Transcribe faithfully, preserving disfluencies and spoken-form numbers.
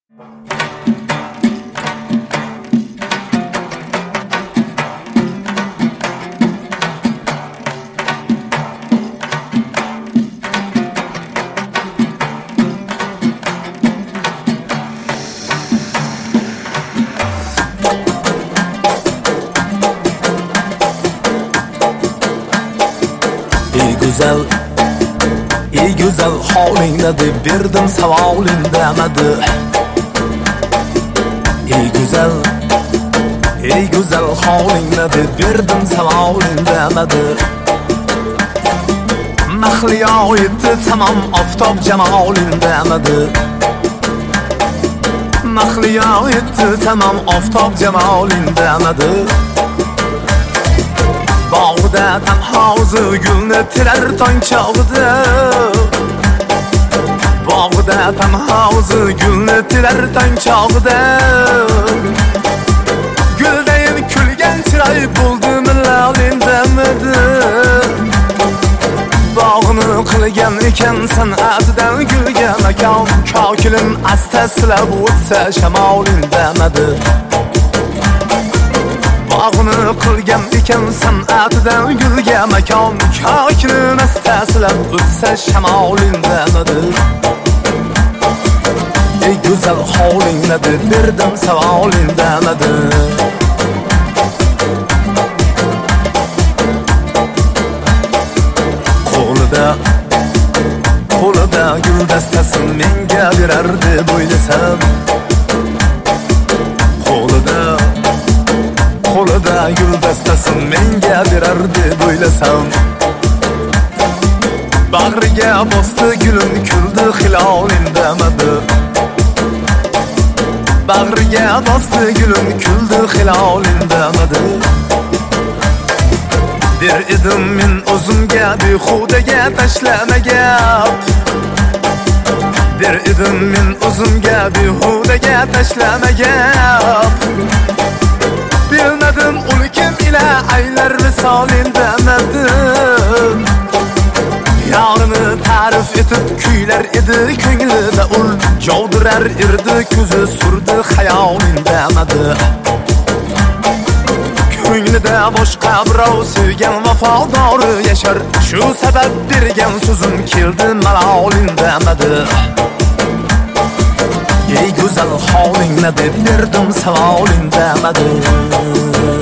Güzel, ey güzel holingda deb berdim savoling demadi. Ey güzel, ey güzel holingda deb berdim savoling demadi. Mahliyo etdi tamam oftob jamoling demadi. Mahliyo etdi tamam oftob jamoling demadi. Bağda tanha o'zi gulni tirar tong chog'ida. Bağda tanha o'zi gulni tirar tong chog'ida. Guldayin kulgan chiroy bo'ldimi lalin demadi. Bog'ni qilgan ekan san'atidan gulga makon. Kokilim asta silab o'tsa shamoling demadi. Bog'ni qilgan ekan san'atidan gulga makon. Kokilim asta silab o'tsa shamoling demadi. Ey go'zal holingda deb berdim savoling demadi. Qo'lida qo'lida gul dastasin menga berar deb o'ylasam. Qo'lida qo'lida gul dastasin menga berar deb o'ylasam. Bag'riga bosdi gulim kuldi hiloling demadi. Bag'riga bosdi gulim kuldi hiloling demadi. Der edim men o'zimga behudaga tashlamagan. Der edim men o'zimga behudaga tashlamagan. Bilmadim ul kim ila aylar visolin demadim. Yorini ta'rif etib kuylar edi ko'nglida ul. Jovdirar irdi ko'zi surdi xayoling demadi. Ko'nglida boshqa birov sevgan vafodori yashar. Shu sabab bergan so'zim keldi maloling demadi. Ey go'zal holingda deb berdim savoling demadi.